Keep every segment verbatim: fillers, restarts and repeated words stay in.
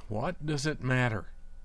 What does it matter?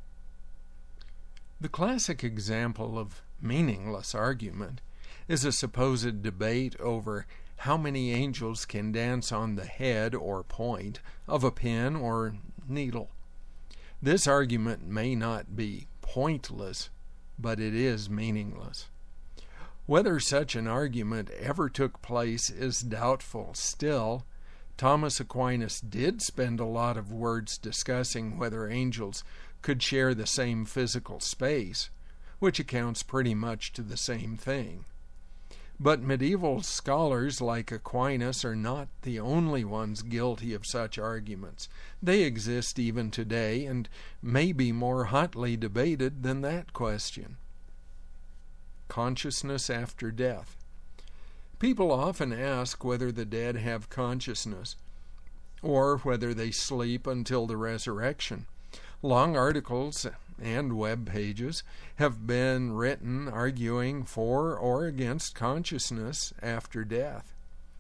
The classic example of meaningless argument is a supposed debate over how many angels can dance on the head or point of a pen or needle. This argument may not be pointless, but it is meaningless. Whether such an argument ever took place is doubtful. Still, Thomas Aquinas did spend a lot of words discussing whether angels could share the same physical space, which accounts pretty much to the same thing. But medieval scholars like Aquinas are not the only ones guilty of such arguments. They exist even today and may be more hotly debated than that question. Consciousness after death. People often ask whether the dead have consciousness or whether they sleep until the resurrection. Long articles and web pages have been written arguing for or against consciousness after death.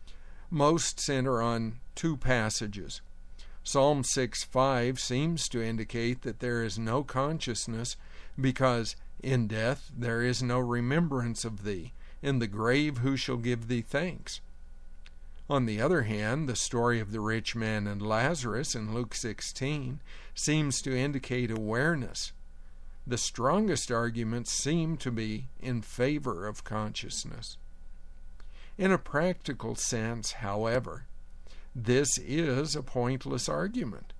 Most center on two passages. Psalm six five seems to indicate that there is no consciousness because in death there is no remembrance of thee. In the grave who shall give thee thanks? On the other hand, the story of the rich man and Lazarus in Luke sixteen seems to indicate awareness. The strongest arguments seem to be in favor of consciousness. In a practical sense, however, this is a pointless argument.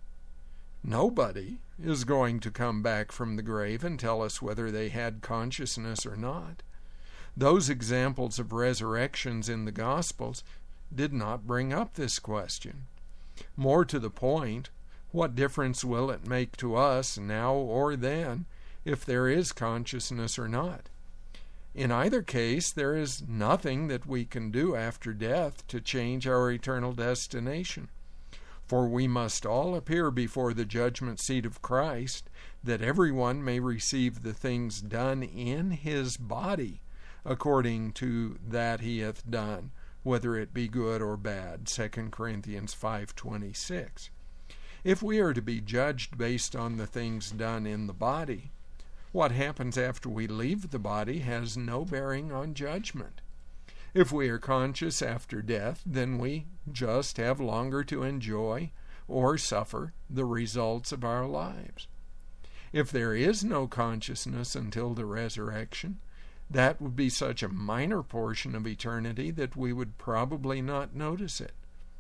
Nobody is going to come back from the grave and tell us whether they had consciousness or not. Those examples of resurrections in the Gospels did not bring up this question. More to the point, what difference will it make to us now or then if there is consciousness or not? In either case, there is nothing that we can do after death to change our eternal destination. For we must all appear before the judgment seat of Christ, that everyone may receive the things done in his body according to that he hath done, whether it be good or bad. Second Corinthians five twenty-six. If we are to be judged based on the things done in the body, what happens after we leave the body has no bearing on judgment. If we are conscious after death, then we just have longer to enjoy or suffer the results of our lives. If there is no consciousness until the resurrection, that would be such a minor portion of eternity that we would probably not notice it.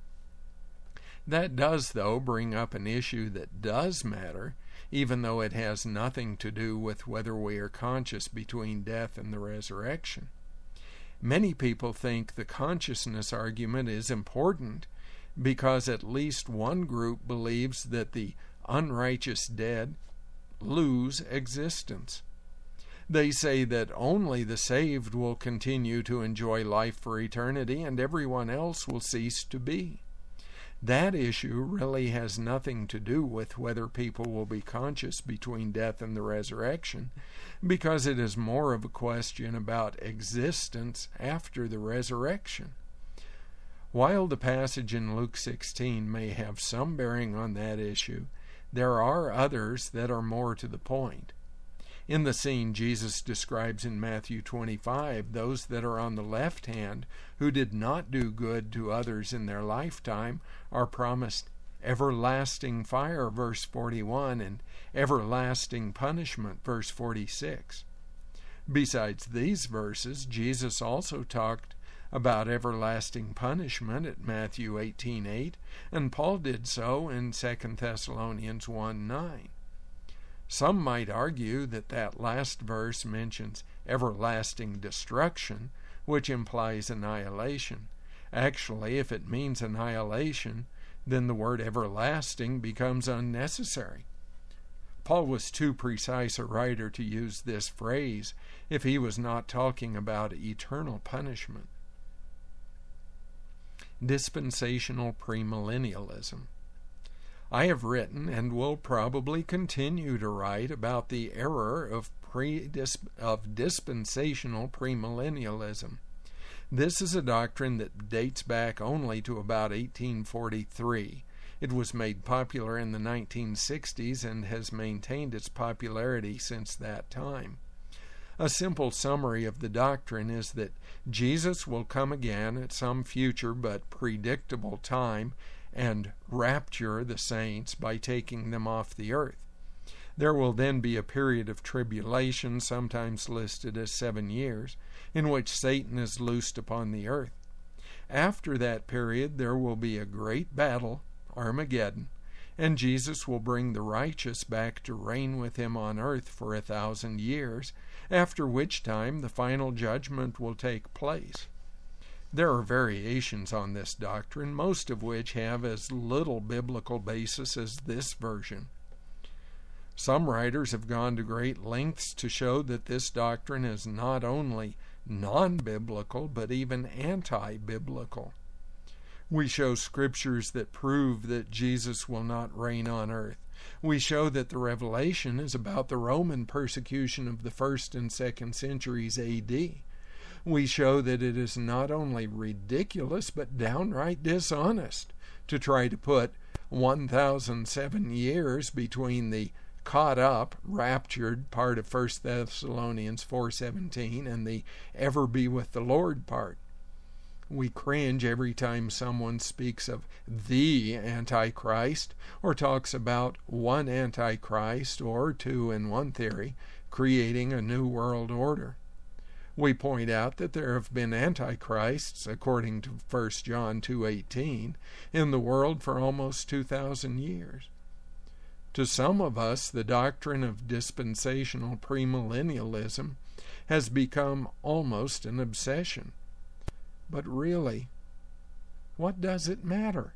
That does, though, bring up an issue that does matter, even though it has nothing to do with whether we are conscious between death and the resurrection. Many people think the consciousness argument is important because at least one group believes that the unrighteous dead lose existence. They say that only the saved will continue to enjoy life for eternity and everyone else will cease to be. That issue really has nothing to do with whether people will be conscious between death and the resurrection, because it is more of a question about existence after the resurrection. While the passage in Luke sixteen may have some bearing on that issue, there are others that are more to the point. In the scene Jesus describes in Matthew twenty-five, those that are on the left hand, who did not do good to others in their lifetime, are promised everlasting fire, verse forty-one, and everlasting punishment, verse forty-six. Besides these verses, Jesus also talked about everlasting punishment at Matthew eighteen eight, and Paul did so in Second Thessalonians one nine. Some might argue that that last verse mentions everlasting destruction, which implies annihilation. Actually, if it means annihilation, then the word everlasting becomes unnecessary. Paul was too precise a writer to use this phrase if he was not talking about eternal punishment. Dispensational premillennialism. I have written and will probably continue to write about the error of, pre of dispensational premillennialism. This is a doctrine that dates back only to about eighteen forty-three It was made popular in the nineteen sixties and has maintained its popularity since that time. A simple summary of the doctrine is that Jesus will come again at some future but predictable time and rapture the saints by taking them off the earth. There will then be a period of tribulation, sometimes listed as seven years, in which Satan is loosed upon the earth. After that period, there will be a great battle, Armageddon, and Jesus will bring the righteous back to reign with him on earth for a thousand years, after which time the final judgment will take place. There are variations on this doctrine, most of which have as little biblical basis as this version. Some writers have gone to great lengths to show that this doctrine is not only non-biblical, but even anti-biblical. We show scriptures that prove that Jesus will not reign on earth. We show that the Revelation is about the Roman persecution of the first and second centuries A D. We show that it is not only ridiculous, but downright dishonest to try to put one thousand seven years between the caught up, raptured part of First Thessalonians four seventeen and the ever be with the Lord part. We cringe every time someone speaks of the Antichrist or talks about one Antichrist or two in one theory creating a new world order. We point out that there have been antichrists, according to First John two eighteen, in the world for almost two thousand years. To some of us, the doctrine of dispensational premillennialism has become almost an obsession. But really, what does it matter?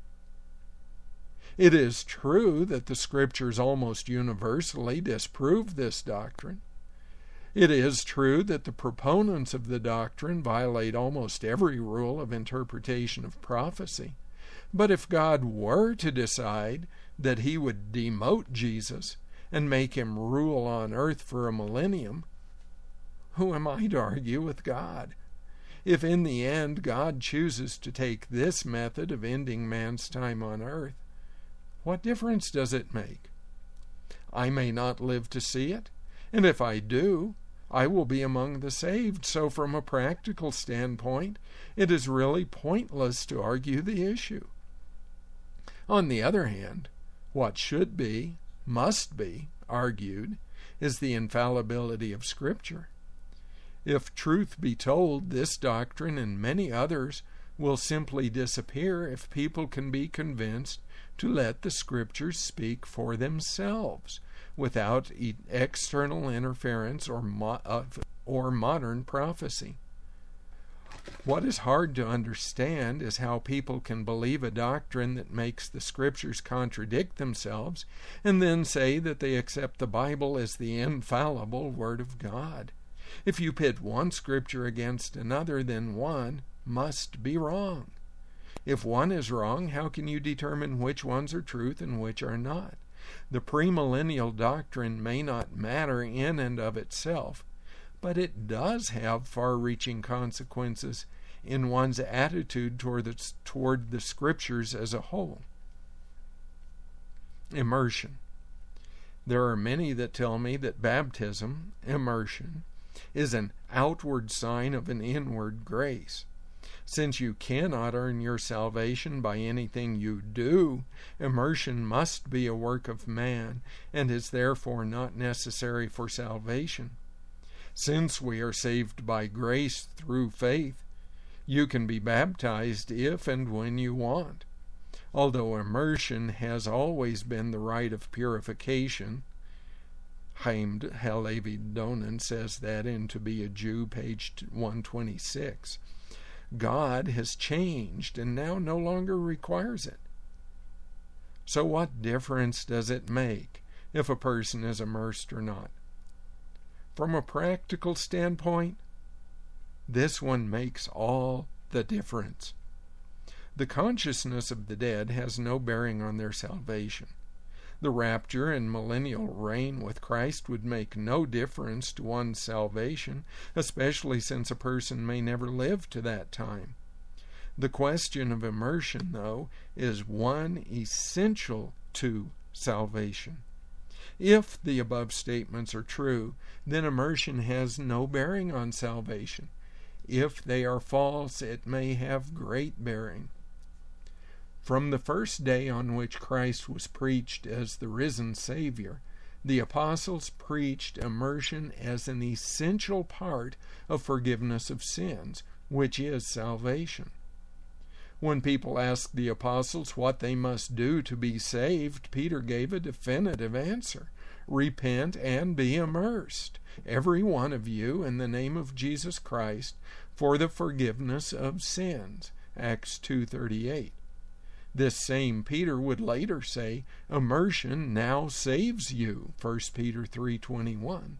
It is true that the Scriptures almost universally disprove this doctrine. It is true that the proponents of the doctrine violate almost every rule of interpretation of prophecy. But if God were to decide that he would demote Jesus and make him rule on earth for a millennium, who am I to argue with God? If in the end God chooses to take this method of ending man's time on earth, what difference does it make? I may not live to see it, and if I do, I will be among the saved. So from a practical standpoint, it is really pointless to argue the issue. On the other hand, what should be, must be, argued is the infallibility of Scripture. If truth be told, this doctrine and many others will simply disappear if people can be convinced to let the Scriptures speak for themselves without external interference or, mo- uh, or modern prophecy. What is hard to understand is how people can believe a doctrine that makes the Scriptures contradict themselves and then say that they accept the Bible as the infallible Word of God. If you pit one Scripture against another, then one must be wrong. If one is wrong, how can you determine which ones are truth and which are not? The premillennial doctrine may not matter in and of itself, but it does have far-reaching consequences in one's attitude toward the, toward the Scriptures as a whole. Immersion. There are many that tell me that baptism, immersion, is an outward sign of an inward grace. Since you cannot earn your salvation by anything you do, immersion must be a work of man and is therefore not necessary for salvation. Since we are saved by grace through faith, you can be baptized if and when you want. Although immersion has always been the rite of purification, Chaim Halevi Donin says that in To Be a Jew, page one twenty-six. God has changed and now no longer requires it. So what difference does it make if a person is immersed or not? From a practical standpoint, this one makes all the difference. The consciousness of the dead has no bearing on their salvation. The rapture and millennial reign with Christ would make no difference to one's salvation, especially since a person may never live to that time. The question of immersion, though, is one essential to salvation. If the above statements are true, then immersion has no bearing on salvation. If they are false, it may have great bearing. From the first day on which Christ was preached as the risen Savior, the apostles preached immersion as an essential part of forgiveness of sins, which is salvation. When people asked the apostles what they must do to be saved, Peter gave a definitive answer: repent and be immersed, every one of you, in the name of Jesus Christ, for the forgiveness of sins. Acts two thirty-eight. This same Peter would later say, immersion now saves you. First Peter three twenty-one.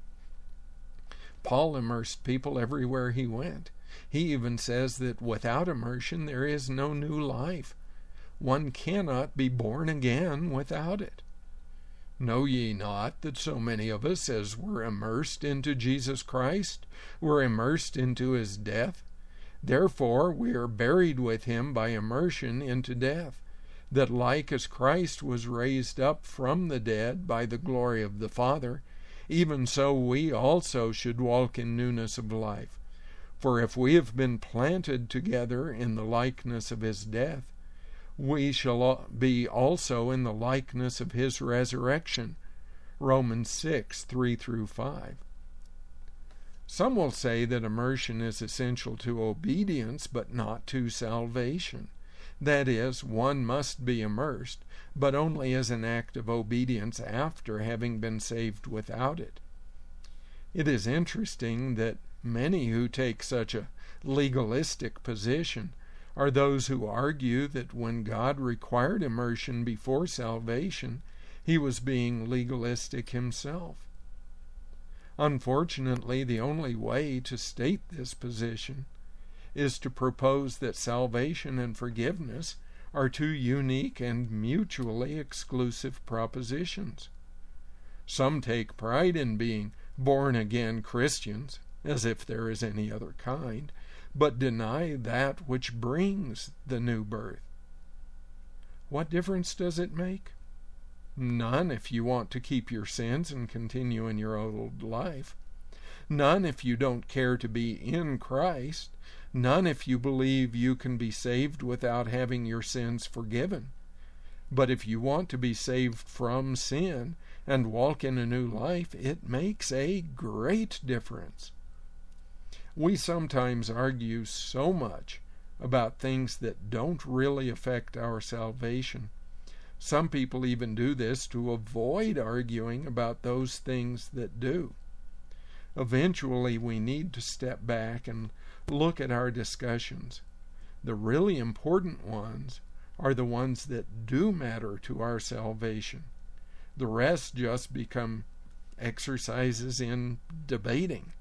Paul immersed people everywhere he went. He even says that without immersion there is no new life. One cannot be born again without it. Know ye not that so many of us as were immersed into Jesus Christ were immersed into his death? Therefore we are buried with him by immersion into death, that like as Christ was raised up from the dead by the glory of the Father, even so we also should walk in newness of life. For if we have been planted together in the likeness of his death, we shall be also in the likeness of his resurrection. Romans six, three through five. Some will say that immersion is essential to obedience, but not to salvation. That is, one must be immersed, but only as an act of obedience after having been saved without it. It is interesting that many who take such a legalistic position are those who argue that when God required immersion before salvation, he was being legalistic himself. Unfortunately, the only way to state this position is to propose that salvation and forgiveness are two unique and mutually exclusive propositions. Some take pride in being born-again Christians, as if there is any other kind, but deny that which brings the new birth. What difference does it make? None if you want to keep your sins and continue in your old life. None if you don't care to be in Christ. None if you believe you can be saved without having your sins forgiven. But if you want to be saved from sin and walk in a new life, it makes a great difference. We sometimes argue so much about things that don't really affect our salvation. Some people even do this to avoid arguing about those things that do. Eventually, we need to step back and look at our discussions. The really important ones are the ones that do matter to our salvation. The rest just become exercises in debating.